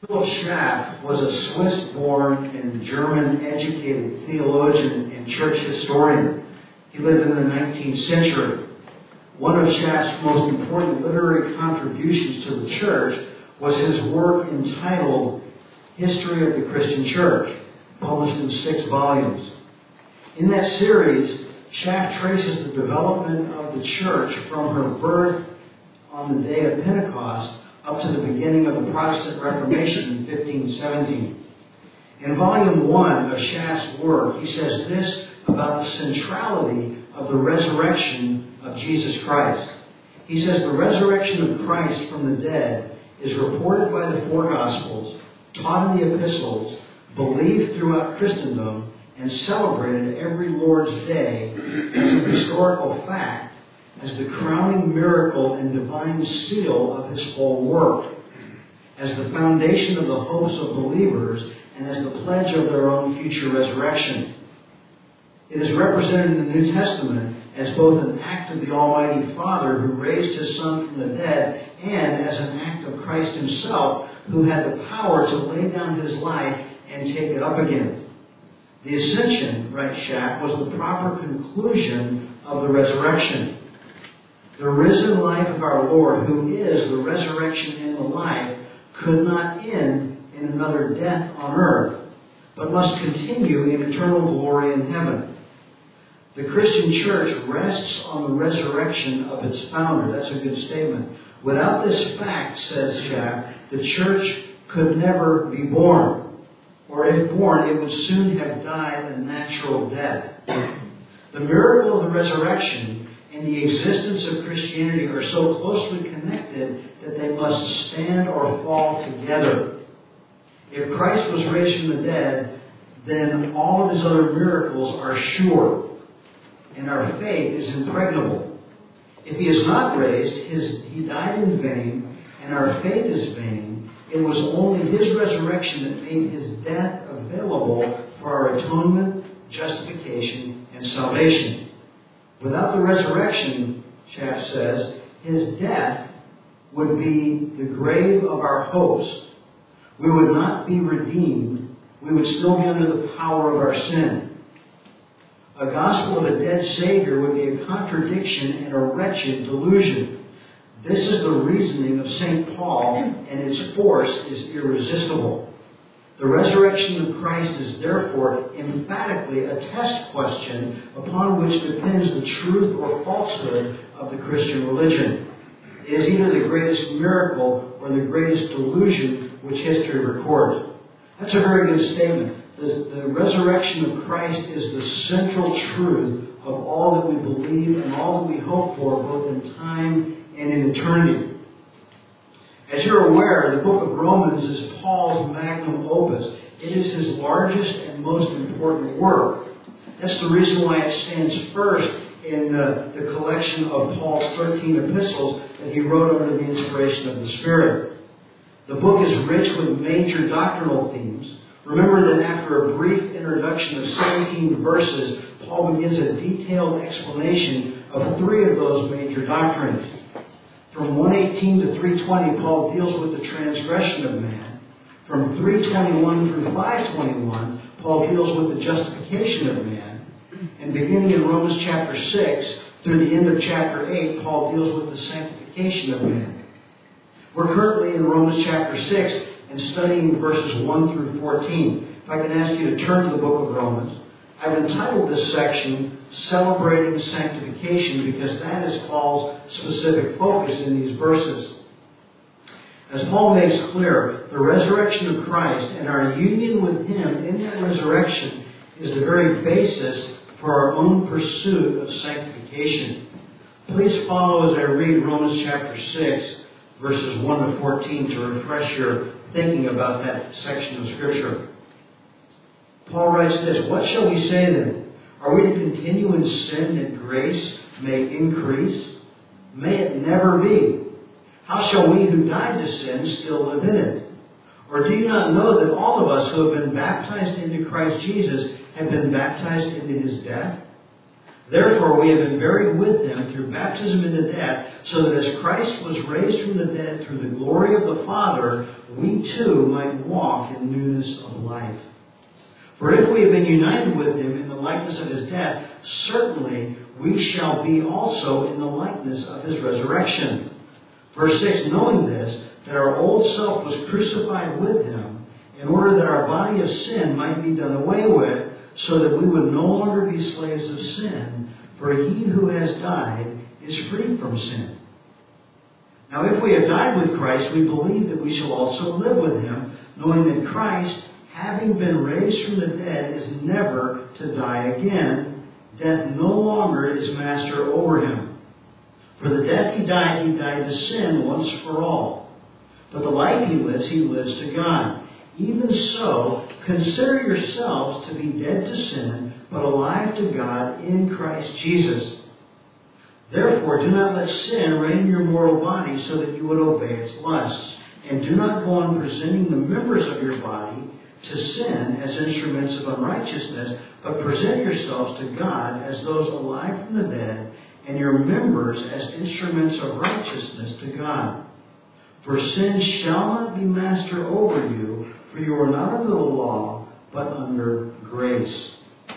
Philip Schaff was a Swiss-born and German-educated theologian and church historian. He lived in the 19th century. One of Schaff's most important literary contributions to the church was his work entitled History of the Christian Church, published in 6 volumes. In that series, Schaff traces the development of the church from her birth on the day of Pentecost up to the beginning of the Protestant Reformation in 1517. In Volume 1 of Schaff's work, he says this about the centrality of the resurrection of Jesus Christ. He says the resurrection of Christ from the dead is reported by the 4 Gospels, taught in the epistles, believed throughout Christendom, and celebrated every Lord's Day as a historical fact, as the crowning miracle and divine seal of his whole work, as the foundation of the hopes of believers, and as the pledge of their own future resurrection. It is represented in the New Testament as both an act of the Almighty Father who raised his Son from the dead, and as an act of Christ himself who had the power to lay down his life and take it up again. The ascension, writes Schaff, was the proper conclusion of the resurrection. The risen life of our Lord, who is the resurrection and the life, could not end in another death on earth, but must continue in eternal glory in heaven. The Christian church rests on the resurrection of its founder. That's a good statement. Without this fact, says Schaff, the church could never be born. Or if born, it would soon have died a natural death. The miracle of the resurrection and the existence of Christianity are so closely connected that they must stand or fall together. If Christ was raised from the dead, then all of his other miracles are sure, and our faith is impregnable. If he is not raised, he died in vain, and our faith is vain. It was only his resurrection that made his death available for our atonement, justification, and salvation. Without the resurrection, Schaff says, his death would be the grave of our hopes. We would not be redeemed. We would still be under the power of our sin. A gospel of a dead Savior would be a contradiction and a wretched delusion. This is the reasoning of St. Paul, and its force is irresistible. The resurrection of Christ is therefore emphatically a test question upon which depends the truth or falsehood of the Christian religion. It is either the greatest miracle or the greatest delusion which history records. That's a very good statement. The resurrection of Christ is the central truth of all that we believe and all that we hope for, both in time and in eternity. As you're aware, the book of Romans is Paul's magnum opus. It is his largest and most important work. That's the reason why it stands first in the collection of Paul's 13 epistles that he wrote under the inspiration of the Spirit. The book is rich with major doctrinal themes. Remember that after a brief introduction of 17 verses, Paul begins a detailed explanation of 3 of those major doctrines. From 1:18 to 3:20, Paul deals with the transgression of man. From 3:21 through 5:21, Paul deals with the justification of man. And beginning in Romans chapter 6 through the end of chapter 8, Paul deals with the sanctification of man. We're currently in Romans chapter 6 and studying verses 1 through 14. If I can ask you to turn to the book of Romans. I've entitled this section, Celebrating Sanctification, because that is Paul's specific focus in these verses. As Paul makes clear, the resurrection of Christ and our union with him in that resurrection is the very basis for our own pursuit of sanctification. Please follow as I read Romans chapter 6, verses 1 to 14 to refresh your thinking about that section of Scripture. Paul writes this, "What shall we say then? Are we to continue in sin that grace may increase? May it never be. How shall we who died to sin still live in it? Or do you not know that all of us who have been baptized into Christ Jesus have been baptized into his death? Therefore we have been buried with him through baptism into death, so that as Christ was raised from the dead through the glory of the Father, we too might walk in newness of life. For if we have been united with him in the likeness of his death, certainly we shall be also in the likeness of his resurrection. Verse 6, knowing this, that our old self was crucified with him, in order that our body of sin might be done away with, so that we would no longer be slaves of sin, for he who has died is freed from sin. Now if we have died with Christ, we believe that we shall also live with him, knowing that Christ, having been raised from the dead, is never to die again. Death no longer is master over him. For the death he died to sin once for all. But the life he lives to God. Even so, consider yourselves to be dead to sin, but alive to God in Christ Jesus. Therefore, do not let sin reign in your mortal body so that you would obey its lusts. And do not go on presenting the members of your body to sin as instruments of unrighteousness, but present yourselves to God as those alive from the dead, and your members as instruments of righteousness to God. For sin shall not be master over you, for you are not under the law, but under grace.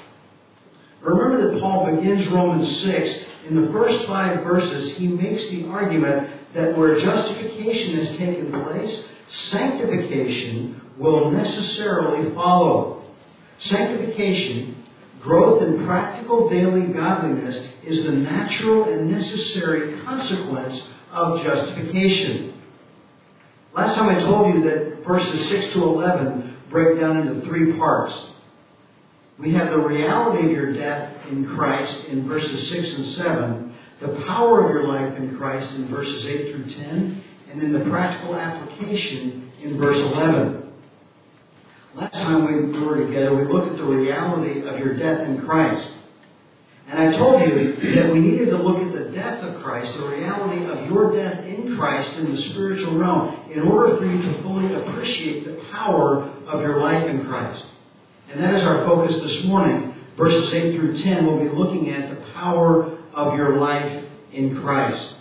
Remember that Paul begins Romans 6. In the first 5 verses, he makes the argument that where justification has taken place, sanctification will necessarily follow. Sanctification, growth in practical daily godliness, is the natural and necessary consequence of justification. Last time I told you that verses 6 to 11 break down into 3 parts. We have the reality of your death in Christ in verses 6 and 7, the power of your life in Christ in verses 8 through 10, and then the practical application in verse 11. Last time we were together, we looked at the reality of your death in Christ. And I told you that we needed to look at the death of Christ, the reality of your death in Christ in the spiritual realm, in order for you to fully appreciate the power of your life in Christ. And that is our focus this morning. Verses 8 through 10, we'll be looking at the power of your life in Christ.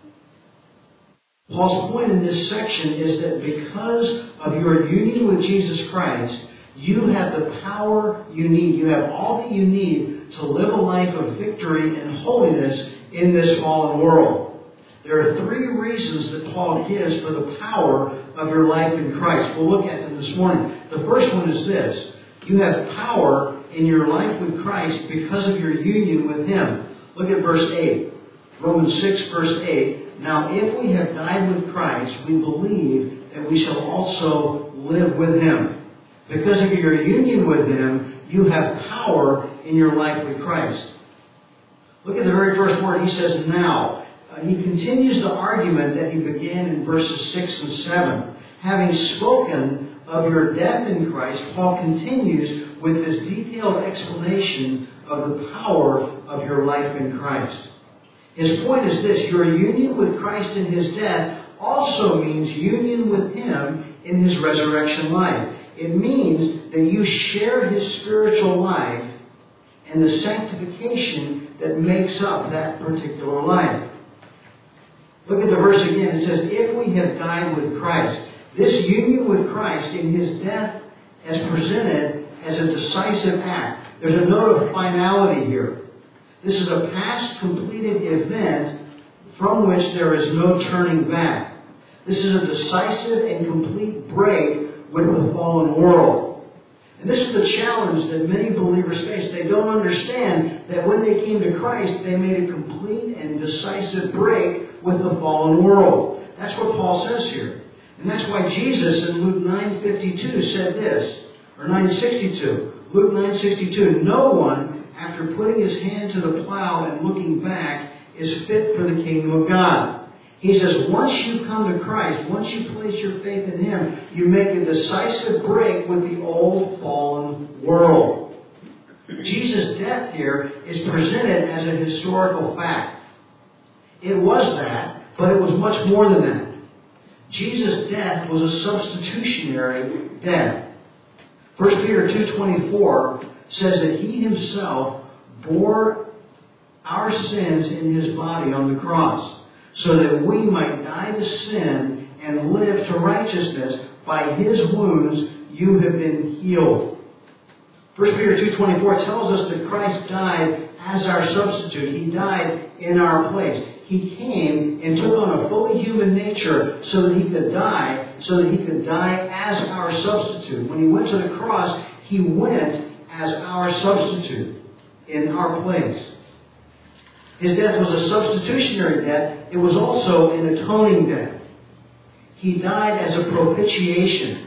Paul's point in this section is that because of your union with Jesus Christ, you have the power you need. You have all that you need to live a life of victory and holiness in this fallen world. There are 3 reasons that Paul gives for the power of your life in Christ. We'll look at them this morning. The first one is this. You have power in your life with Christ because of your union with him. Look at verse 8. Romans 6, verse 8. Now, if we have died with Christ, we believe that we shall also live with him. Because of your union with him, you have power in your life with Christ. Look at the very first word. He says, now. He continues the argument that he began in verses 6 and 7. Having spoken of your death in Christ, Paul continues with this detailed explanation of the power of your life in Christ. His point is this: your union with Christ in his death also means union with him in his resurrection life. It means that you share his spiritual life and the sanctification that makes up that particular life. Look at the verse again. It says, if we have died with Christ. This union with Christ in his death is presented as a decisive act. There's a note of finality here. This is a past completed event from which there is no turning back. This is a decisive and complete break with the fallen world. And this is the challenge that many believers face. They don't understand that when they came to Christ, they made a complete and decisive break with the fallen world. That's what Paul says here. And that's why Jesus in Luke 9:52 said this, or 9:62. Luke 9:62, no one, after putting his hand to the plow and looking back, is fit for the kingdom of God. He says, once you come to Christ, once you place your faith in him, you make a decisive break with the old fallen world. Jesus' death here is presented as a historical fact. It was that, but it was much more than that. Jesus' death was a substitutionary death. 1 Peter 2:24 says that he himself bore our sins in his body on the cross, so that we might die to sin and live to righteousness, By His wounds you have been healed. 1 Peter 2:24 tells us that Christ died as our substitute. He died in our place. He came and took on a fully human nature so that He could die as our substitute. When He went to the cross, He went as our substitute in our place. His death was a substitutionary death. It was also an atoning death. He died as a propitiation.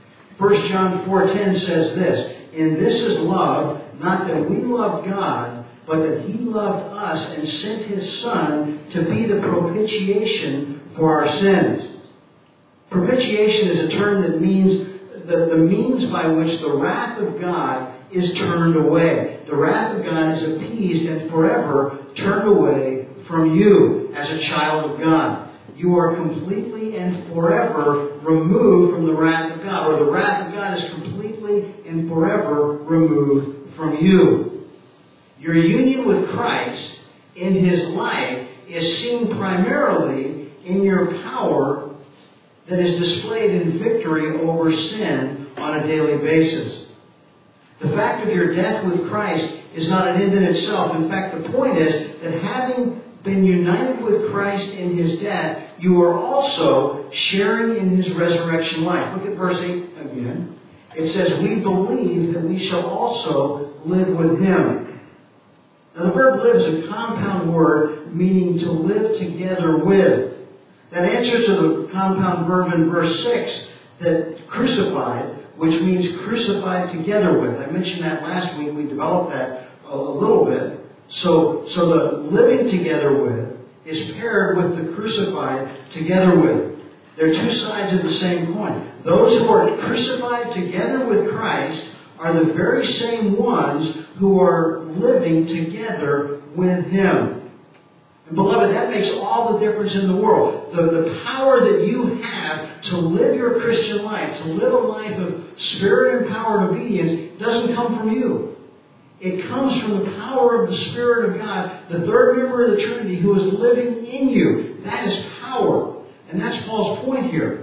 1 John 4:10 says this, "And this is love, not that we loved God, but that He loved us and sent His Son to be the propitiation for our sins." Propitiation is a term that means the means by which the wrath of God is turned away. The wrath of God is appeased and forever turned away from you as a child of God. You are completely and forever removed from the wrath of God, or the wrath of God is completely and forever removed from you. Your union with Christ in His life is seen primarily in your power that is displayed in victory over sin on a daily basis. The fact of your death with Christ is not an end in itself. In fact, the point is that having been united with Christ in His death, you are also sharing in His resurrection life. Look at verse 8 again. It says, "We believe that we shall also live with Him." Now the verb live is a compound word meaning to live together with. That answers to the compound verb in verse 6, that crucified, which means crucified together with. I mentioned that last week. We developed that a little bit. So the living together with is paired with the crucified together with. They're two sides of the same coin. Those who are crucified together with Christ are the very same ones who are living together with Him. And beloved, that makes all the difference in the world. The power that you have to live your Christian life, to live a life of Spirit-empowered obedience, doesn't come from you. It comes from the power of the Spirit of God, the third member of the Trinity, who is living in you. That is power. And that's Paul's point here.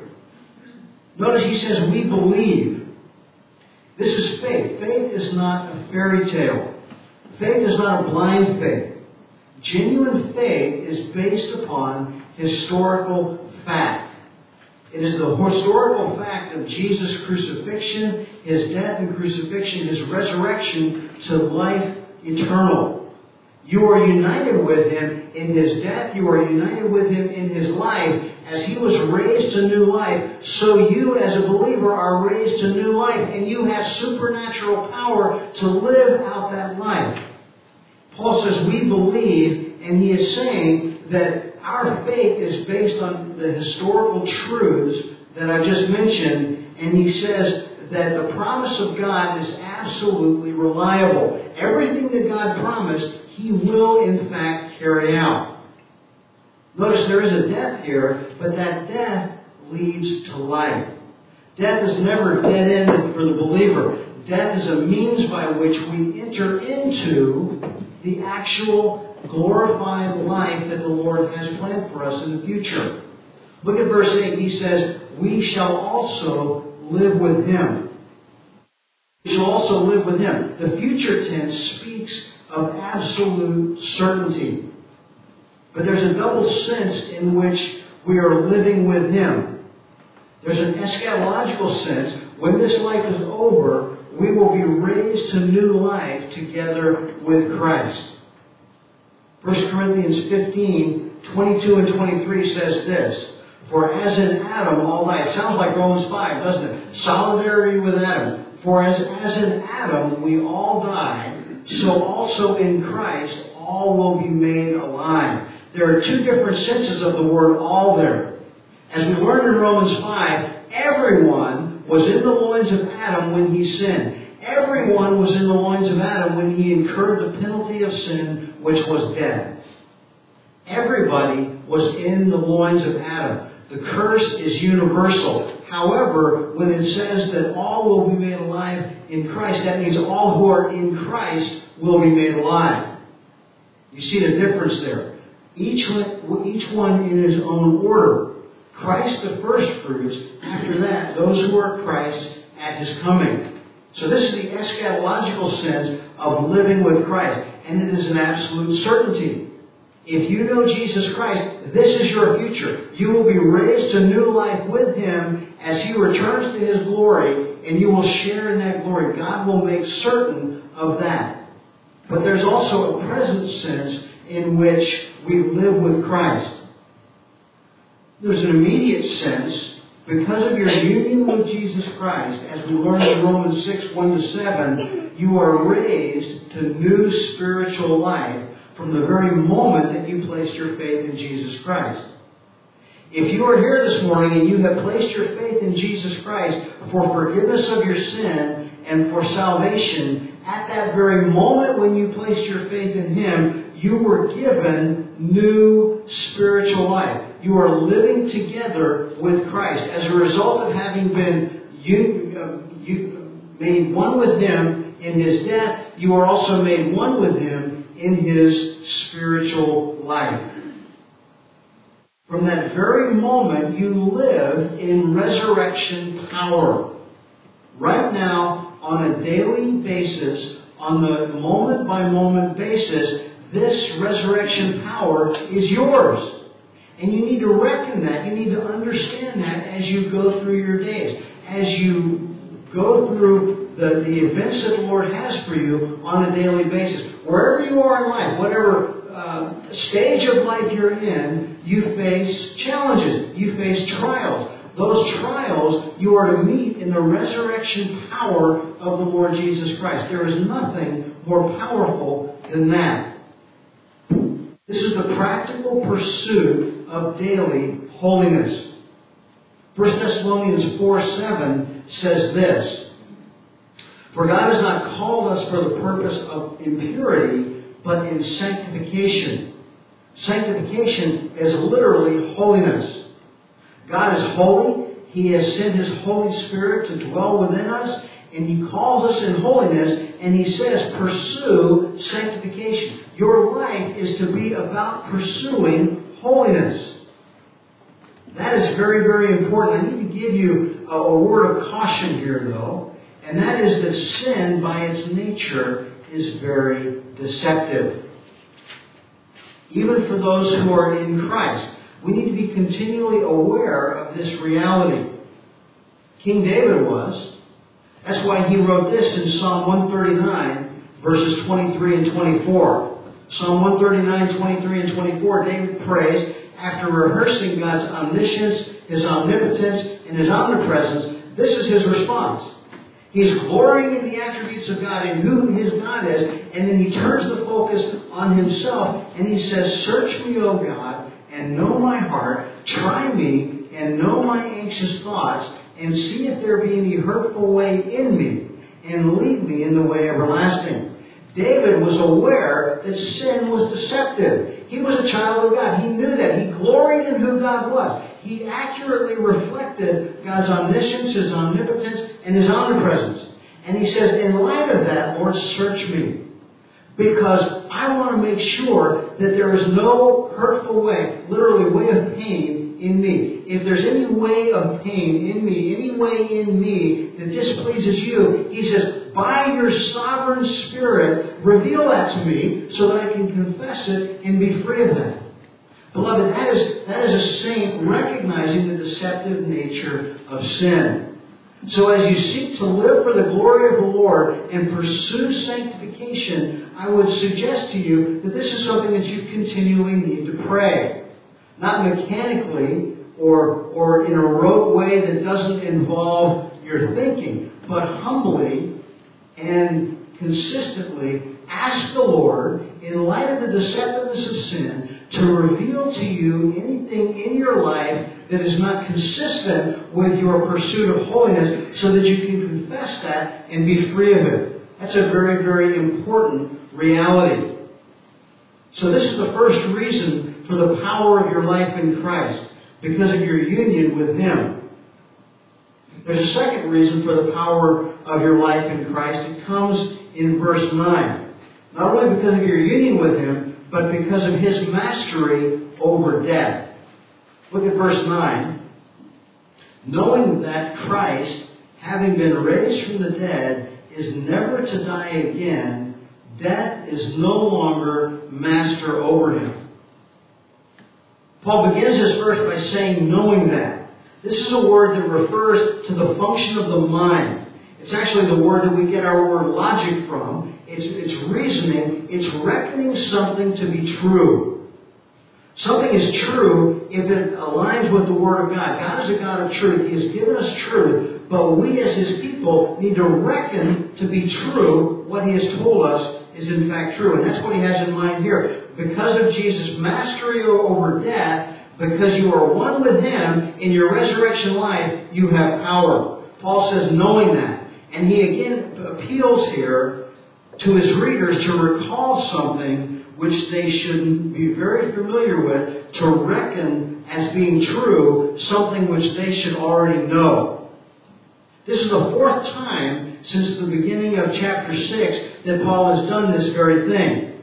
Notice he says, "We believe." This is faith. Faith is not a fairy tale. Faith is not a blind faith. Genuine faith is based upon historical fact. It is the historical fact of Jesus' crucifixion, His death and crucifixion, His resurrection to life eternal. You are united with Him in His death. You are united with Him in His life. As He was raised to new life, so you as a believer are raised to new life. And you have supernatural power to live out that life. Paul says we believe, and he is saying that our faith is based on the historical truths that I just mentioned. And he says that the promise of God is absolutely reliable. Everything that God promised, He will in fact carry out. Notice there is a death here, but that death leads to life. Death is never a dead end for the believer. Death is a means by which we enter into the actual glorified life that the Lord has planned for us in the future. Look at verse 8. He says, "We shall also live with Him." We shall also live with Him. The future tense speaks of absolute certainty. But there's a double sense in which we are living with Him. There's an eschatological sense. When this life is over, we will be raised to new life together with Christ. 1 Corinthians 15:22 and 23 says this, "For as in Adam all die." It sounds like Romans 5, doesn't it? Solidarity with Adam. "For as in Adam we all die, so also in Christ all will be made alive." There are two different senses of the word "all" there. As we learned in Romans 5, everyone was in the loins of Adam when he sinned. Everyone was in the loins of Adam when he incurred the penalty of sin, which was death. Everybody was in the loins of Adam. The curse is universal. However, when it says that all will be made alive in Christ, that means all who are in Christ will be made alive. You see the difference there. Each one in his own order. Christ the first fruits. After that, those who are Christ at His coming. So this is the eschatological sense of living with Christ. And it is an absolute certainty. If you know Jesus Christ, this is your future. You will be raised to new life with Him as He returns to His glory, and you will share in that glory. God will make certain of that. But there's also a present sense in which we live with Christ. There's an immediate sense, because of your union with Jesus Christ, as we learn in Romans 6, 1-7, you are raised to new spiritual life from the very moment that you placed your faith in Jesus Christ. If you are here this morning and you have placed your faith in Jesus Christ for forgiveness of your sin and for salvation, at that very moment when you placed your faith in Him, you were given new spiritual life. You are living together with Christ. As a result of having been made one with Him in His death, you are also made one with Him in His spiritual life. From that very moment, you live in resurrection power. Right now, on a daily basis, on the moment-by-moment basis, this resurrection power is yours. And you need to reckon that. You need to understand that as you go through your days. As you go through the events that the Lord has for you on a daily basis. Wherever you are in life, whatever stage of life you're in, you face challenges. You face trials. Those trials you are to meet in the resurrection power of the Lord Jesus Christ. There is nothing more powerful than that. This is the practical pursuit of daily holiness. 1 Thessalonians 4:7 says this, "For God has not called us for the purpose of impurity, but in sanctification." Sanctification is literally holiness. God is holy. He has sent His Holy Spirit to dwell within us, and He calls us in holiness, and He says, pursue sanctification. Your life is to be about pursuing holiness. That is very, very important. I need to give you a word of caution here, though, and that is that sin, by its nature, is very deceptive. Even for those who are in Christ, we need to be continually aware of this reality. King David was. That's why he wrote this in Psalm 139, verses 23 and 24. Psalm 139, 23 and 24, David prays, after rehearsing God's omniscience, His omnipotence, and His omnipresence, this is his response. He's glorying in the attributes of God and who His God is, and then he turns the focus on himself, and he says, "Search me, O God, and know my heart. Try me, and know my anxious thoughts, and see if there be any hurtful way in me, and lead me in the way everlasting." David was aware that sin was deceptive. He was a child of God. He knew that. He gloried in who God was. He accurately reflected God's omniscience, His omnipotence, and His omnipresence. And he says, in light of that, Lord, search me. Because I want to make sure that there is no hurtful way, literally way of pain in me. If there's any way of pain in me, any way in me that displeases you, he says, by your sovereign Spirit, reveal that to me so that I can confess it and be free of that. Beloved, that is a saint recognizing the deceptive nature of sin. So as you seek to live for the glory of the Lord and pursue sanctification, I would suggest to you that this is something that you continually need to pray. Not mechanically or in a rote way that doesn't involve your thinking, but humbly and consistently ask the Lord, in light of the deceptiveness of sin, to reveal to you anything in your life that is not consistent with your pursuit of holiness, so that you can confess that and be free of it. That's a very, very important reality. So this is the first reason for the power of your life in Christ, because of your union with Him. There's a second reason for the power of your life in Christ. It comes in verse 9. Not only because of your union with Him, but because of His mastery over death. Look at verse 9. knowing that Christ, having been raised from the dead, is never to die again, death is no longer master over him. Paul begins this verse by saying, knowing that. This is a word that refers to the function of the mind. It's actually the word that we get our word logic from. It's reasoning. It's reckoning something to be true. Something is true if it aligns with the Word of God. God is a God of truth. He has given us truth, but we as His people need to reckon to be true what He has told us is in fact true. And that's what He has in mind here. Because of Jesus' mastery over death, because you are one with Him in your resurrection life, you have power. Paul says, knowing that. And he again appeals here to his readers to recall something which they should be very familiar with, to reckon as being true something which they should already know. This is the fourth time since the beginning of chapter 6 that Paul has done this very thing.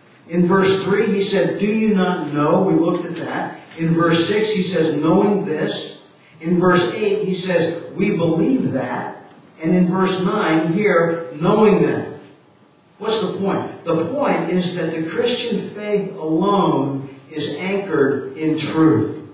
In verse 3 he said, do you not know? We looked at that. In verse 6 he says, knowing this. In verse 8 he says, we believe that. And in verse 9 here, knowing that. What's the point? The point is that the Christian faith alone is anchored in truth.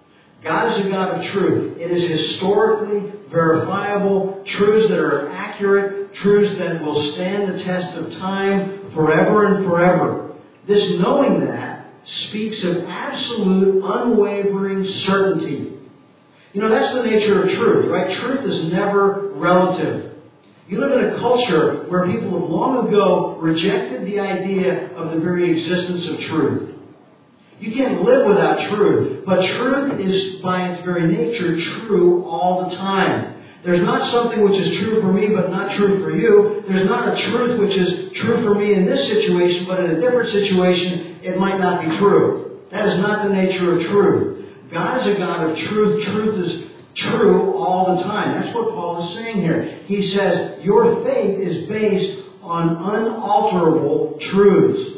God is a God of truth. It is historically verifiable, truths that are accurate, truths that will stand the test of time forever and forever. This knowing that speaks of absolute, unwavering certainty. You know, that's the nature of truth, right? Truth is never relative. You live in a culture where people have long ago rejected the idea of the very existence of truth. You can't live without truth, but truth is by its very nature true all the time. There's not something which is true for me but not true for you. There's not a truth which is true for me in this situation, but in a different situation it might not be true. That is not the nature of truth. God is a God of truth. Truth is true all the time. That's what Paul is saying here. He says, your faith is based on unalterable truths.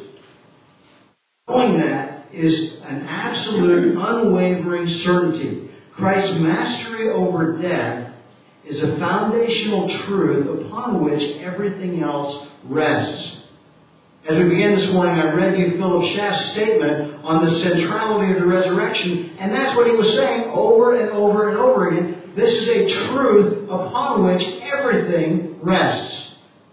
Knowing that is an absolute, unwavering certainty. Christ's mastery over death is a foundational truth upon which everything else rests. As we began this morning, I read you Philip Schaff's statement on the centrality of the resurrection, and that's what he was saying over and over and over again. This is a truth upon which everything rests.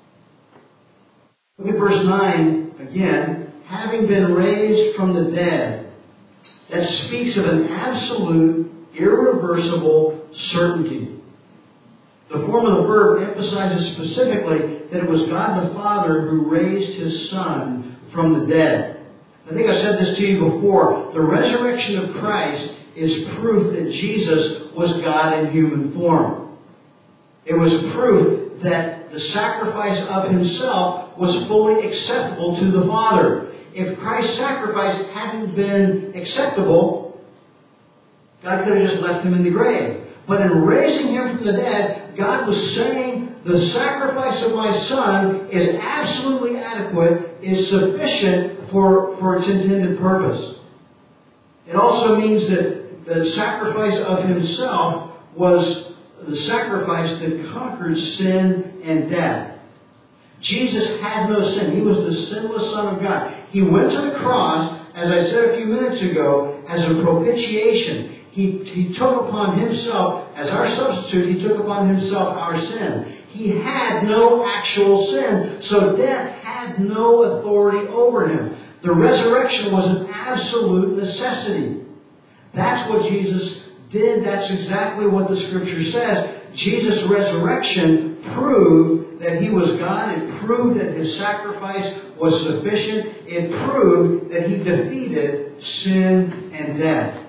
Look at verse 9 again. Having been raised from the dead, that speaks of an absolute, irreversible certainty. The form of the verb emphasizes specifically that it was God the Father who raised His Son from the dead. I think I said this to you before. The resurrection of Christ is proof that Jesus was God in human form. It was proof that the sacrifice of Himself was fully acceptable to the Father. If Christ's sacrifice hadn't been acceptable, God could have just left Him in the grave. But in raising Him from the dead, God was saying, the sacrifice of my Son is absolutely adequate, is sufficient for its intended purpose. It also means that the sacrifice of Himself was the sacrifice that conquered sin and death. Jesus had no sin. He was the sinless Son of God. He went to the cross, as I said a few minutes ago, as a propitiation. He took upon Himself, as our substitute, He took upon Himself our sin. He had no actual sin, so death had no authority over Him. The resurrection was an absolute necessity. That's what Jesus did. That's exactly what the Scripture says. Jesus' resurrection proved that He was God. It proved that His sacrifice was sufficient. It proved that He defeated sin and death.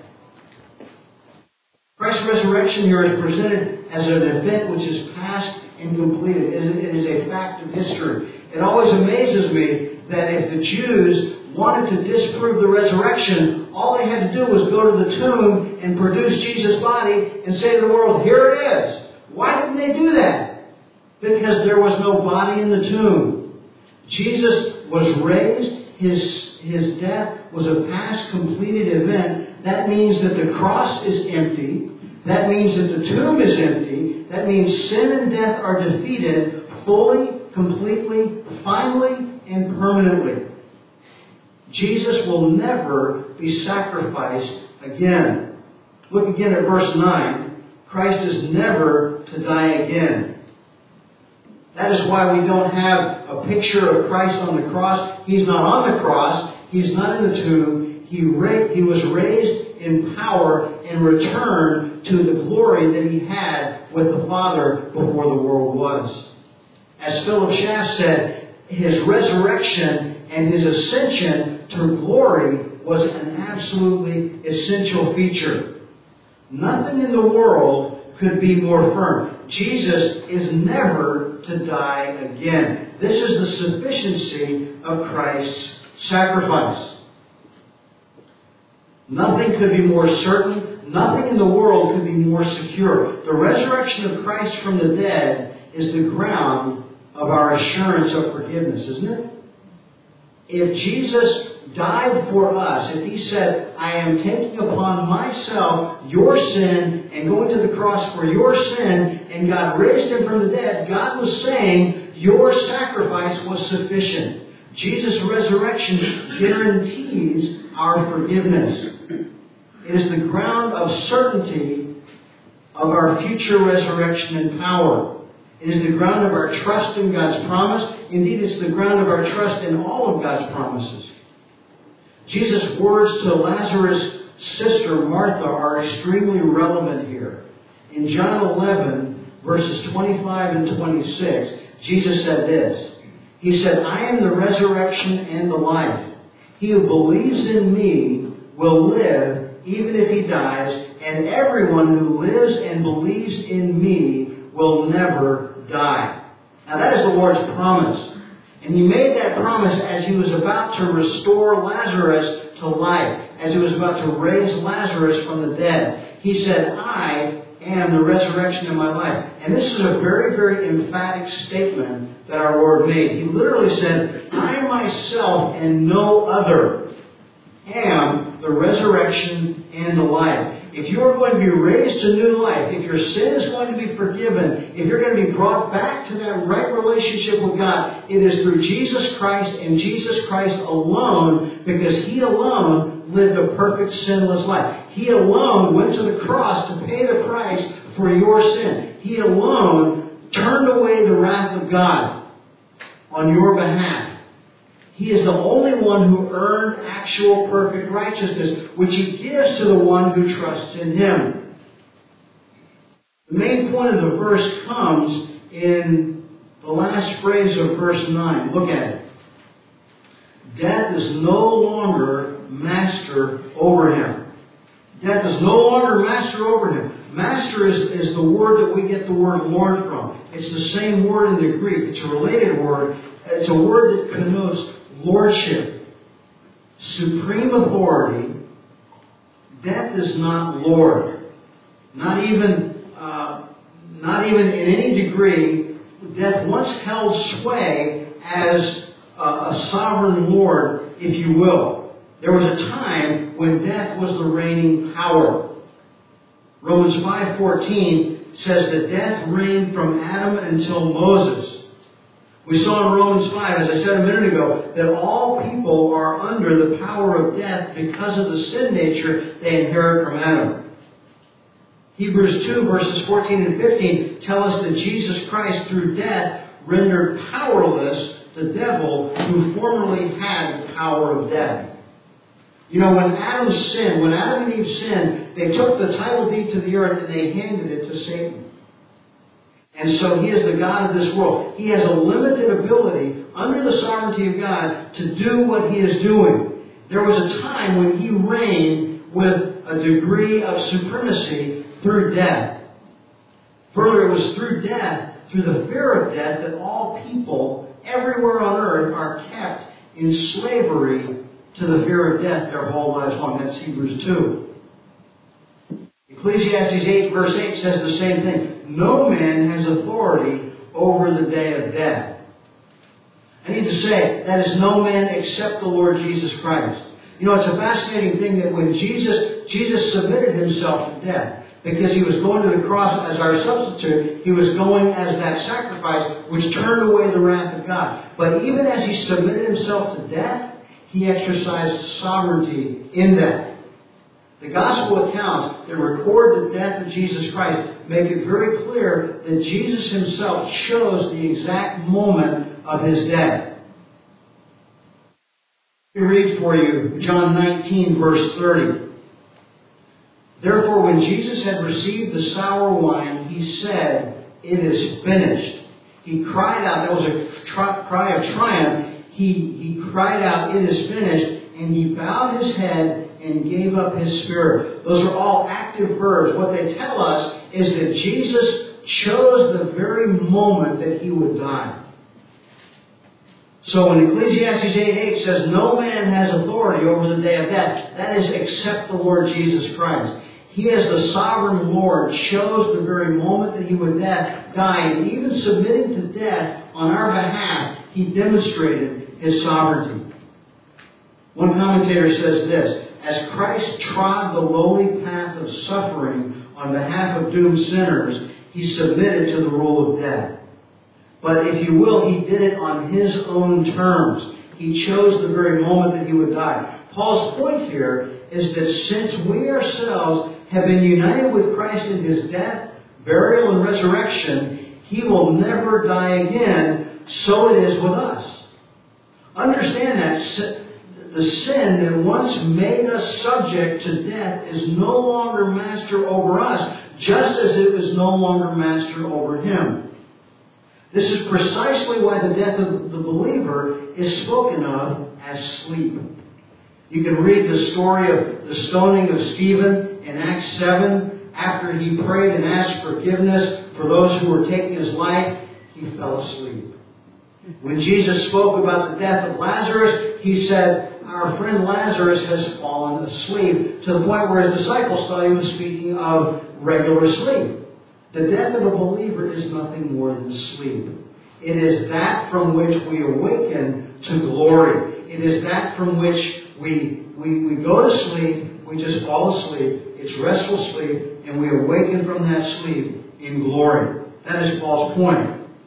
Christ's resurrection here is presented as an event which is past and completed. It is a fact of history. It always amazes me that if the Jews wanted to disprove the resurrection, all they had to do was go to the tomb and produce Jesus' body and say to the world, here it is. Why didn't they do that? Because there was no body in the tomb. Jesus was raised. His death was a past completed event. That means that the cross is empty. That means that the tomb is empty. That means sin and death are defeated fully, completely, finally, and permanently. Jesus will never be sacrificed again. Look again at verse 9. Christ is never to die again. That is why we don't have a picture of Christ on the cross. He's not on the cross. He's not in the tomb. He was raised in power and returned to the glory that He had with the Father before the world was. As Philip Schaff said, His resurrection and His ascension to glory was an absolutely essential feature. Nothing in the world could be more firm. Jesus is never to die again. This is the sufficiency of Christ's sacrifice. Nothing could be more certain. Nothing in the world could be more secure. The resurrection of Christ from the dead is the ground of our assurance of forgiveness, isn't it? If Jesus died for us, if He said, I am taking upon myself your sin and going to the cross for your sin, and God raised Him from the dead, God was saying your sacrifice was sufficient. Jesus' resurrection guarantees our forgiveness. It is the ground of certainty of our future resurrection and power. It is the ground of our trust in God's promise. Indeed, it's the ground of our trust in all of God's promises. Jesus' words to Lazarus' sister Martha are extremely relevant here. In John 11, verses 25 and 26, Jesus said this. He said, I am the resurrection and the life. He who believes in me will live even if he dies, and everyone who lives and believes in me will never die. Now that is the Lord's promise. And He made that promise as He was about to restore Lazarus to life, as He was about to raise Lazarus from the dead. He said, I am the resurrection of my life. And this is a very, very emphatic statement that our Lord made. He literally said, I myself and no other am the resurrection and the life. If you are going to be raised to new life, if your sin is going to be forgiven, if you're going to be brought back to that right relationship with God, it is through Jesus Christ and Jesus Christ alone, because He alone lived a perfect sinless life. He alone went to the cross to pay the price for your sin. He alone turned away the wrath of God on your behalf. He is the only one who earned actual perfect righteousness, which He gives to the one who trusts in Him. The main point of the verse comes in the last phrase of verse 9. Look at it. Death is no longer master over him. Death is no longer master over him. Master is the word that we get the word Lord from. It's the same word in the Greek. It's a related word. It's a word that connotes lordship, supreme authority. Death is not Lord. Not even in any degree. Death once held sway as a sovereign Lord, if you will. There was a time when death was the reigning power. Romans 5:14 says that death reigned from Adam until Moses. We saw in Romans 5, as I said a minute ago, that all people are under the power of death because of the sin nature they inherit from Adam. Hebrews 2, verses 14 and 15 tell us that Jesus Christ, through death, rendered powerless the devil who formerly had the power of death. You know, when Adam and Eve sinned, they took the title deed to the earth and they handed it to Satan. And so he is the God of this world. He has a limited ability, under the sovereignty of God, to do what He is doing. There was a time when He reigned with a degree of supremacy through death. Further, it was through death, through the fear of death, that all people everywhere on earth are kept in slavery to the fear of death their whole lives long. That's Hebrews 2. Ecclesiastes 8, verse 8 says the same thing. No man has authority over the day of death. I need to say, that is no man except the Lord Jesus Christ. You know, it's a fascinating thing that when Jesus submitted Himself to death, Because he was going to the cross as our substitute. He was going as that sacrifice which turned away the wrath of God. But even as he submitted himself to death, he exercised sovereignty in that. The gospel accounts that record the death of Jesus Christ make it very clear that Jesus himself chose the exact moment of his death. Let me read for you John 19, verse 30. Therefore, when Jesus had received the sour wine, he said, "It is finished." He cried out. That was a cry of triumph. He cried out, "It is finished." And he bowed his head and gave up his spirit. Those are all active verbs. What they tell us is that Jesus chose the very moment that he would die. So when Ecclesiastes 8:8 says, "No man has authority over the day of death," that is except the Lord Jesus Christ. He, as the sovereign Lord, chose the very moment that he would die, and even submitting to death on our behalf, he demonstrated his sovereignty. One commentator says this: as Christ trod the lowly path of suffering on behalf of doomed sinners, he submitted to the rule of death. But if you will, he did it on his own terms. He chose the very moment that he would die. Paul's point here is that since we ourselves have been united with Christ in his death, burial, and resurrection, he will never die again. So it is with us. Understand that the sin that once made us subject to death is no longer master over us, just as it was no longer master over him. This is precisely why the death of the believer is spoken of as sleep. You can read the story of the stoning of Stephen in Acts 7. After he prayed and asked forgiveness for those who were taking his life, he fell asleep. When Jesus spoke about the death of Lazarus, he said, "Our friend Lazarus has fallen asleep," to the point where his disciples thought he was speaking of regular sleep. The death of a believer is nothing more than sleep. It is that from which we awaken to glory. It is that from which we go to sleep, we just fall asleep. It's restful sleep, and we awaken from that sleep in glory. That is Paul's point.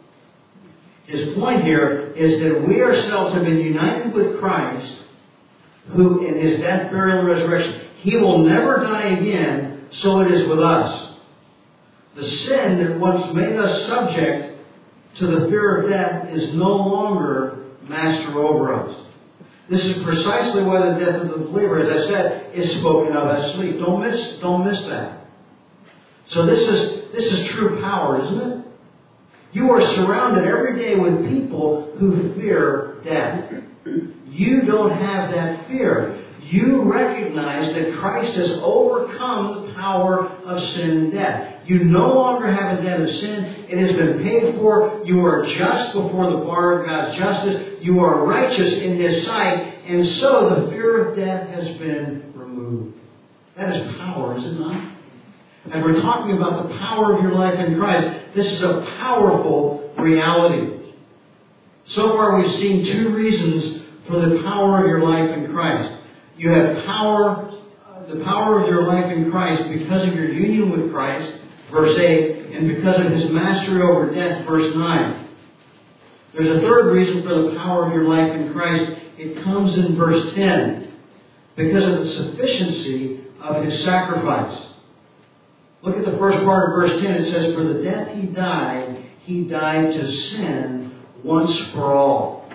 His point here is that we ourselves have been united with Christ, who in his death, burial, and resurrection, he will never die again, so it is with us. The sin that once made us subject to the fear of death is no longer master over us. This is precisely why the death of the believer, as I said, is spoken of as sleep. Don't miss that. So this is true power, isn't it? You are surrounded every day with people who fear death. You don't have that fear. You recognize that Christ has overcome the power of sin and death. You no longer have a debt of sin. It has been paid for. You are just before the bar of God's justice. You are righteous in his sight. And so the fear of death has been removed. That is power, is it not? And we're talking about the power of your life in Christ. This is a powerful reality. So far we've seen two reasons for the power of your life in Christ. You have power, the power of your life in Christ because of your union with Christ, verse 8, and because of his mastery over death, verse 9. There's a third reason for the power of your life in Christ. It comes in verse 10, because of the sufficiency of his sacrifice. Look at the first part of verse 10. It says, "For the death he died to sin once for all."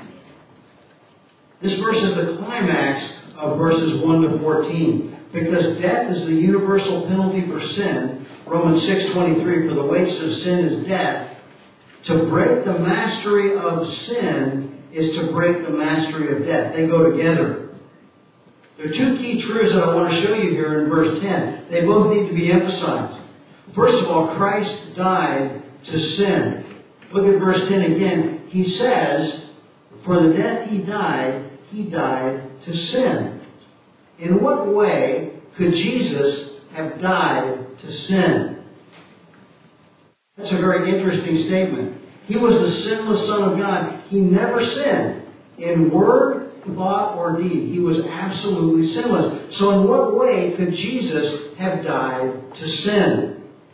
This verse is the climax of verses 1 to 14. Because death is the universal penalty for sin, Romans 6:23, "For the wages of sin is death." To break the mastery of sin is to break the mastery of death. They go together. There are two key truths that I want to show you here in verse 10. They both need to be emphasized. First of all, Christ died to sin. Look at verse 10 again. He says, "For the death he died to sin." In what way could Jesus have died to sin? That's a very interesting statement. He was the sinless Son of God. He never sinned. In word, thought, or deed. He was absolutely sinless. So in what way could Jesus have died to sin?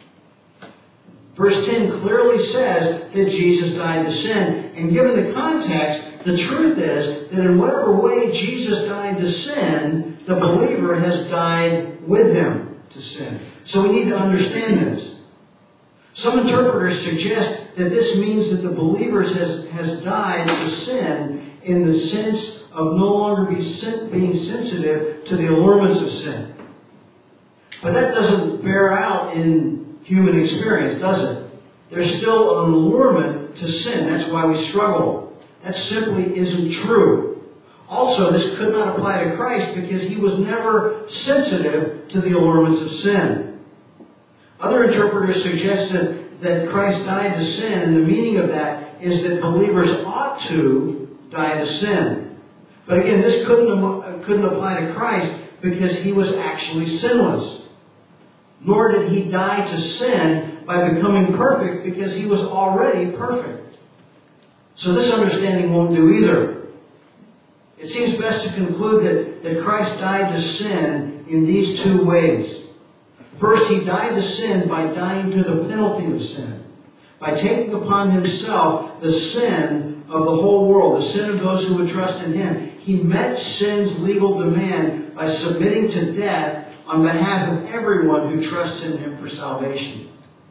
Verse 10 clearly says that Jesus died to sin. And given the context, the truth is that in whatever way Jesus died to sin, the believer has died with him to sin. So we need to understand this. Some interpreters suggest that this means that the believer has died to sin in the sense of no longer being sensitive to the allurements of sin. But that doesn't bear out in human experience, does it? There's still an allurement to sin. That's why we struggle. That simply isn't true. Also, this could not apply to Christ because he was never sensitive to the allurements of sin. Other interpreters suggested that Christ died to sin, and the meaning of that is that believers ought to die to sin. But again, this couldn't apply to Christ because he was actually sinless. Nor did he die to sin by becoming perfect because he was already perfect. So this understanding won't do either. It seems best to conclude that Christ died to sin in these two ways. First, he died to sin by dying to the penalty of sin. By taking upon himself the sin of the whole world, the sin of those who would trust in him. He met sin's legal demand by submitting to death on behalf of everyone who trusts in him for salvation.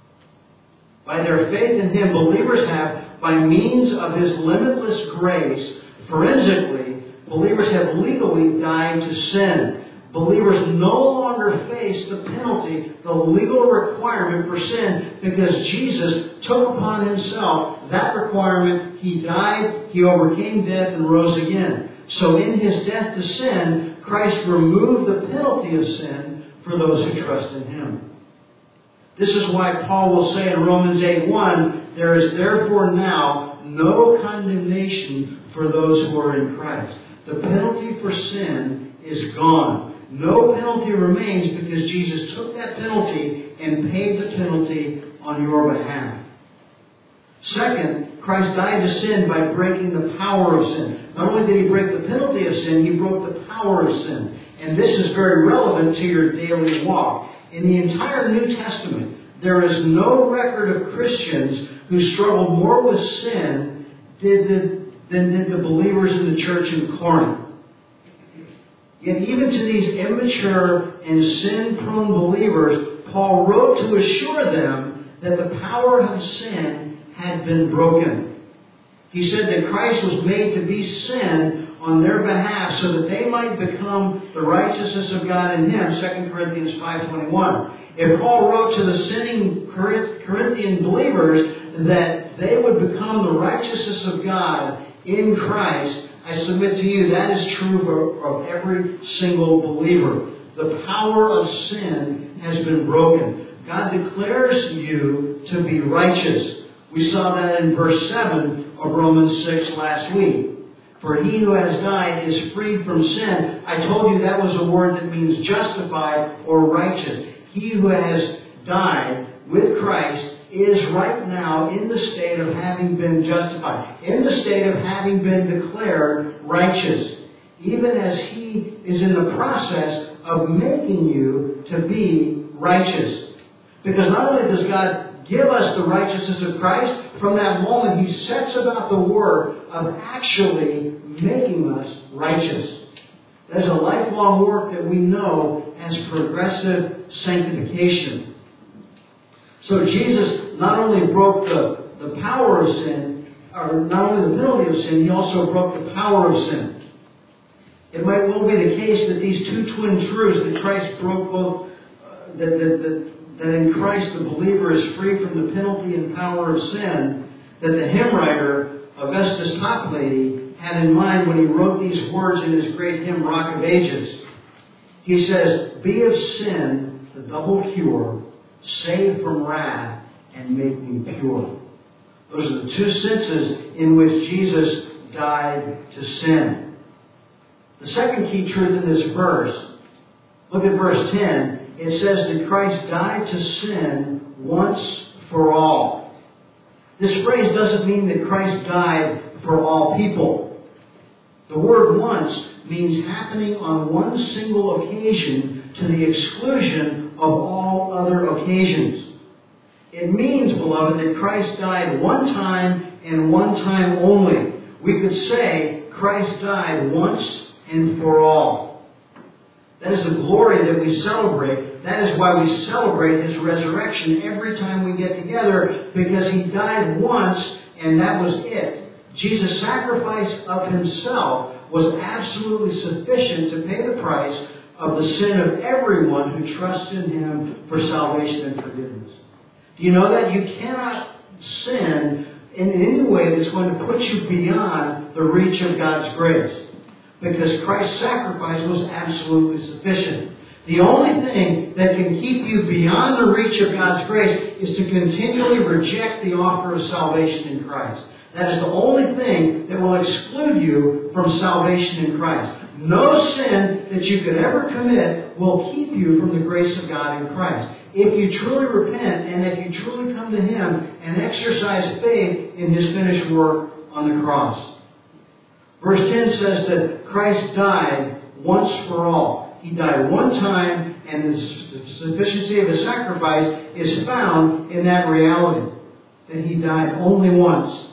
By their faith in him, believers have, by means of his limitless grace, forensically, believers have legally died to sin. Believers no longer face the penalty, the legal requirement for sin, because Jesus took upon himself that requirement. He died, he overcame death, and rose again. So in his death to sin, Christ removed the penalty of sin for those who trust in him. This is why Paul will say in Romans 8:1, there is therefore now no condemnation for those who are in Christ. The penalty for sin is gone. No penalty remains because Jesus took that penalty and paid the penalty on your behalf. Second, Christ died to sin by breaking the power of sin. Not only did he break the penalty of sin, he broke the power of sin. And this is very relevant to your daily walk. In the entire New Testament, there is no record of Christians who struggled more with sin than did the believers in the church in Corinth. Yet even to these immature and sin-prone believers, Paul wrote to assure them that the power of sin had been broken. He said that Christ was made to be sin on their behalf so that they might become the righteousness of God in him, 2 Corinthians 5:21. If Paul wrote to the sinning Corinthian believers that they would become the righteousness of God in Christ, I submit to you that is true of every single believer. The power of sin has been broken. God declares you to be righteous. We saw that in verse 7 of Romans 6 last week. For he who has died is freed from sin. I told you that was a word that means justified or righteous. He who has died with Christ is right now in the state of having been justified, in the state of having been declared righteous, even as he is in the process of making you to be righteous. Because not only does God give us the righteousness of Christ, from that moment he sets about the work of actually making us righteous. There's a lifelong work that we know as progressive sanctification. So Jesus not only broke the power of sin, or not only the penalty of sin, he also broke the power of sin. It might well be the case that these two twin truths, that Christ broke both, that in Christ the believer is free from the penalty and power of sin, that the hymn writer, Augustus Toplady, had in mind when he wrote these words in his great hymn, Rock of Ages. He says, "Be of sin the double cure, save from wrath, and make me pure." Those are the two senses in which Jesus died to sin. The second key truth in this verse, look at verse 10. It says that Christ died to sin once for all. This phrase doesn't mean that Christ died for all people. The word once means happening on one single occasion to the exclusion of all other occasions. It means, beloved, that Christ died one time and one time only. We could say Christ died once and for all. That is the glory that we celebrate. That is why we celebrate His resurrection every time we get together, because He died once and that was it. Jesus' sacrifice of Himself was absolutely sufficient to pay the price of the sin of everyone who trusts in Him for salvation and forgiveness. Do you know that? You cannot sin in any way that's going to put you beyond the reach of God's grace, because Christ's sacrifice was absolutely sufficient. The only thing that can keep you beyond the reach of God's grace is to continually reject the offer of salvation in Christ. That is the only thing that will exclude you from salvation in Christ. No sin that you could ever commit will keep you from the grace of God in Christ. If you truly repent and if you truly come to Him and exercise faith in His finished work on the cross. Verse 10 says that Christ died once for all. He died one time, and the sufficiency of His sacrifice is found in that reality, that He died only once.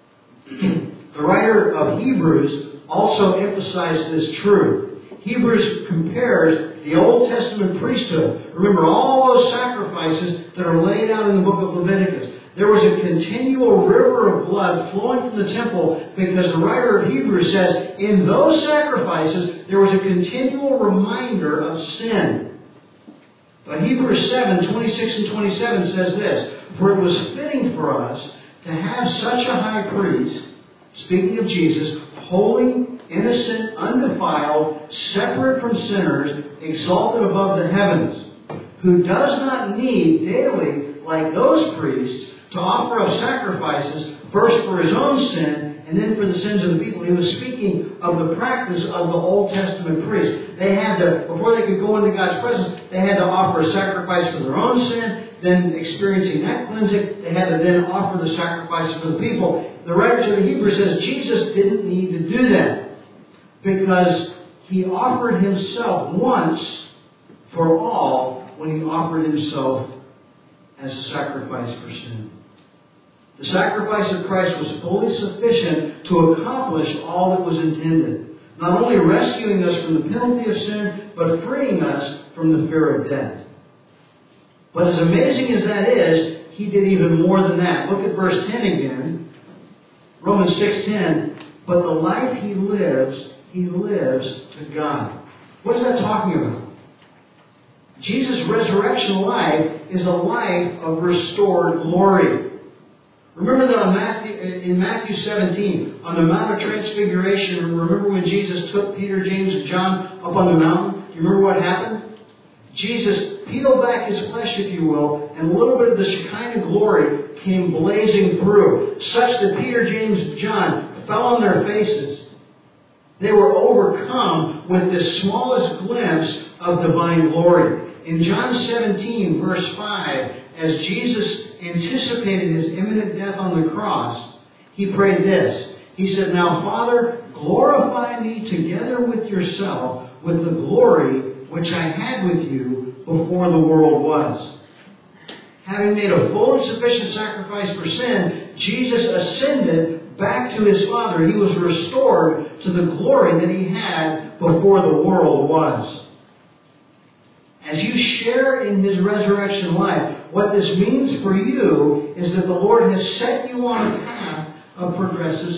The writer of Hebrews also emphasized this truth. Hebrews compares the Old Testament priesthood. Remember all those sacrifices that are laid out in the book of Leviticus. There was a continual river of blood flowing from the temple, because the writer of Hebrews says in those sacrifices there was a continual reminder of sin. But Hebrews 7:26 and 27 says this: "For it was fitting for us to have such a high priest," speaking of Jesus, "holy, innocent, undefiled, separate from sinners, exalted above the heavens, who does not need daily, like those priests, to offer up sacrifices, first for His own sin and then for the sins of the people." He was speaking of the practice of the Old Testament priests. They had to, before they could go into God's presence, they had to offer a sacrifice for their own sin. Then, experiencing that cleansing, they had to then offer the sacrifice for the people. The writer to the Hebrews says Jesus didn't need to do that, because He offered Himself once for all when He offered Himself as a sacrifice for sin. The sacrifice of Christ was fully sufficient to accomplish all that was intended, not only rescuing us from the penalty of sin, but freeing us from the fear of death. But as amazing as that is, He did even more than that. Look at verse 10 again. Romans 6:10. "But the life He lives to God." What is that talking about? Jesus' resurrection life is a life of restored glory. Remember that in Matthew 17, on the Mount of Transfiguration, remember when Jesus took Peter, James, and John up on the mountain? Do you remember what happened? Jesus peeled back His flesh, if you will, and a little bit of the Shekinah glory came blazing through, such that Peter, James, and John fell on their faces. They were overcome with this smallest glimpse of divine glory. In John 17, verse 5, as Jesus anticipated His imminent death on the cross, He prayed this. He said, "Now, Father, glorify me together with Yourself with the glory which I had with You before the world was." Having made a full and sufficient sacrifice for sin, Jesus ascended back to His Father. He was restored to the glory that He had before the world was. As you share in His resurrection life, what this means for you is that the Lord has set you on a path of progressive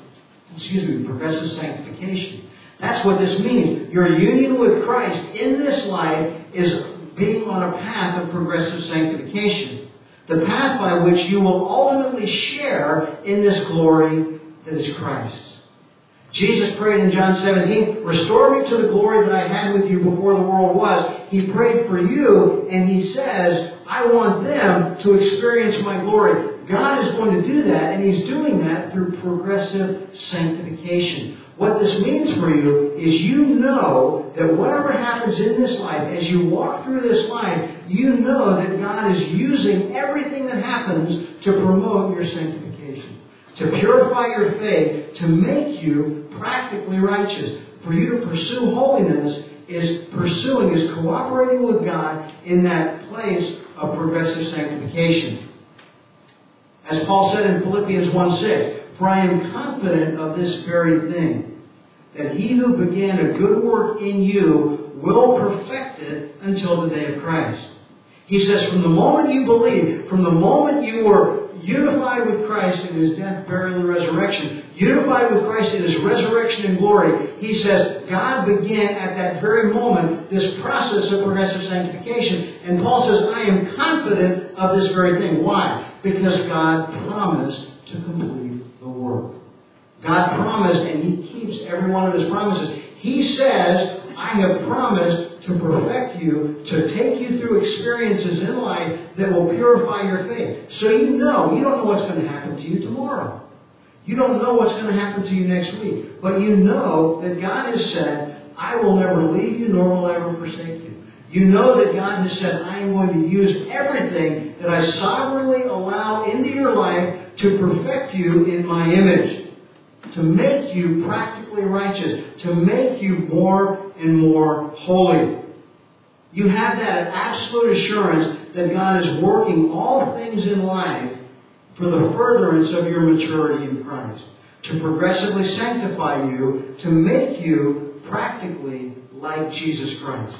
sanctification. That's what this means. Your union with Christ in this life is being on a path of progressive sanctification. The path by which you will ultimately share in this glory that is Christ's. Jesus prayed in John 17, "Restore me to the glory that I had with You before the world was." He prayed for you, and He says, "I want them to experience My glory." God is going to do that, and He's doing that through progressive sanctification. What this means for you is you know that whatever happens in this life, as you walk through this life, you know that God is using everything that happens to promote your sanctification. to purify your faith, to make you practically righteous. For you to pursue holiness is cooperating with God in that place of progressive sanctification. As Paul said in Philippians 1:6, for I am confident of this very thing, that he who began a good work in you will perfect it until the day of Christ. He says, from the moment you believe, from the moment you were unified with Christ in His death, burial, and resurrection, unified with Christ in His resurrection and glory, He says God began at that very moment this process of progressive sanctification. And Paul says, I am confident of this very thing. Why? Because God promised to complete the work. God promised, and He keeps every one of His promises. He says, I have promised to perfect you, to take you through experiences in life that will purify your faith. So you don't know what's going to happen to you tomorrow. You don't know what's going to happen to you next week. But you know that God has said, I will never leave you, nor will I ever forsake you. You know that God has said, I am going to use everything that I sovereignly allow into your life to perfect you in my image. To make you practically righteous. To make you more and more holy. You have that absolute assurance that God is working all things in life for the furtherance of your maturity in Christ. To progressively sanctify you. To make you practically like Jesus Christ.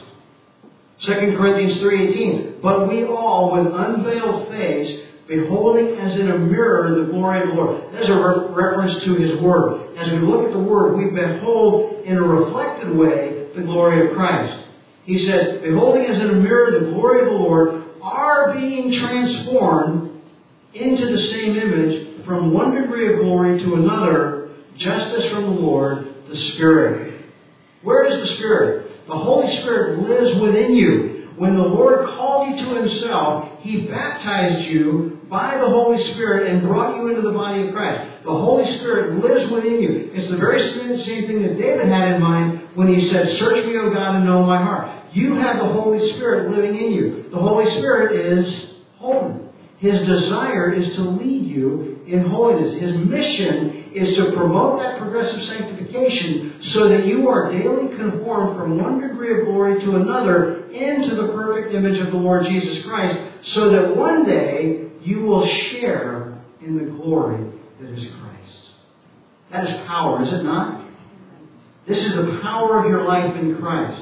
2 Corinthians 3:18, but we all with unveiled face, beholding as in a mirror the glory of the Lord. There's a reference to His Word. As we look at the Word, we behold in a reflected way the glory of Christ. He says, beholding as in a mirror the glory of the Lord, are being transformed into the same image from one degree of glory to another, just as from the Lord, the Spirit. Where is the Spirit? The Holy Spirit lives within you. When the Lord called you to Himself, He baptized you by the Holy Spirit and brought you into the body of Christ. The Holy Spirit lives within you. It's the very same thing that David had in mind when he said, search me, O God, and know my heart. You have the Holy Spirit living in you. The Holy Spirit is holy. His desire is to lead you in holiness. His mission is to promote that progressive sanctification so that you are daily conformed from one degree of glory to another into the perfect image of the Lord Jesus Christ, so that one day you will share in the glory that is Christ. That is power, is it not? This is the power of your life in Christ.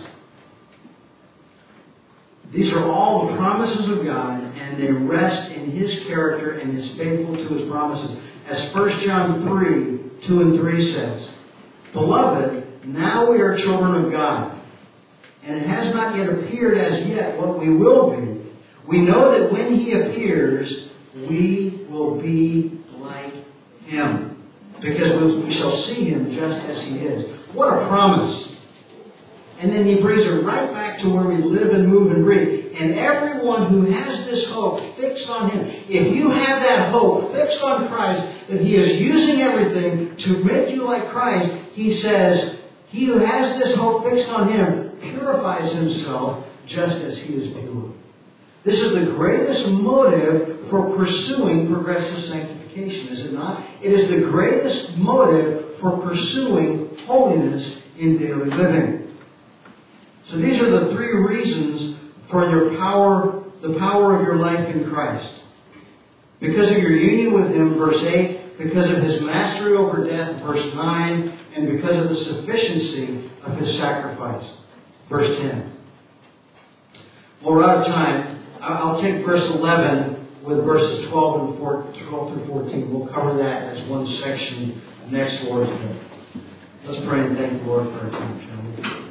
These are all the promises of God, and they rest in His character and is faithful to His promises. As 1 John 3, 2 and 3 says, Beloved, now we are children of God, and it has not yet appeared as yet what we will be. We know that when He appears, we will be like Him, because we shall see Him just as He is. What a promise! And then He brings it right back to where we live and move and breathe. And everyone who has this hope fixed on Him, if you have that hope fixed on Christ, that He is using everything to make you like Christ, He says, he who has this hope fixed on Him purifies himself just as He is pure. This is the greatest motive for pursuing progressive sanctification, is it not? It is the greatest motive for pursuing holiness in daily living. So these are the three reasons for your power, the power of your life in Christ. Because of your union with Him, verse 8, because of His mastery over death, verse 9, and because of the sufficiency of His sacrifice, verse 10. Well, we're out of time. I'll take verse 11 with verses 12 through 14. We'll cover that as one section next Lord's Day. Let's pray and thank the Lord for our time, shall we?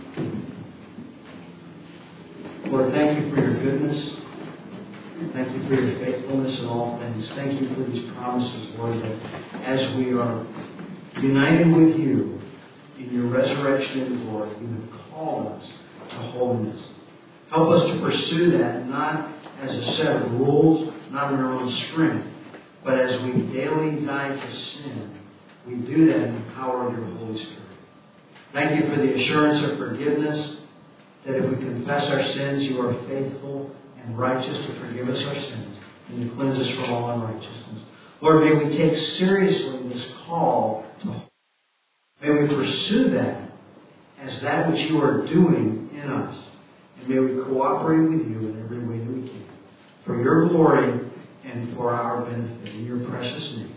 Lord, thank You for Your goodness. Thank You for Your faithfulness in all things. Thank You for these promises, Lord, that as we are united with You in Your resurrection and glory, You have called us to holiness. Help us to pursue that, not as a set of rules, not in our own strength, but as we daily die to sin, we do that in the power of Your Holy Spirit. Thank You for the assurance of forgiveness, that if we confess our sins, You are faithful and righteous to forgive us our sins and to cleanse us from all unrighteousness. Lord, may we take seriously this call to holiness. May we pursue that as that which you are doing in us. And may we cooperate with you in every way that we can. For your glory and for our benefit. In your precious name.